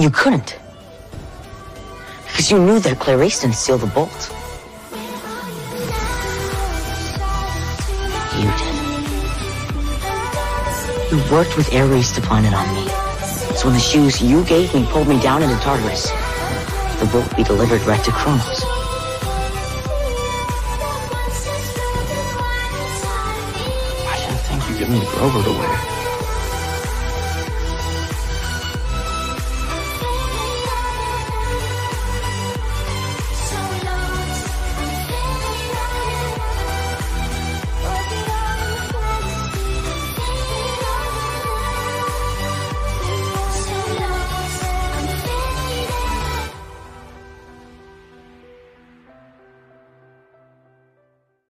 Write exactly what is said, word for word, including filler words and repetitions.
You couldn't. Because you knew that Clarice didn't steal the bolt. You did. You worked with Ares to find it on me. So when the shoes you gave me pulled me down into Tartarus, the bolt would be delivered right to Kronos. I didn't think you'd give me Grover to wear.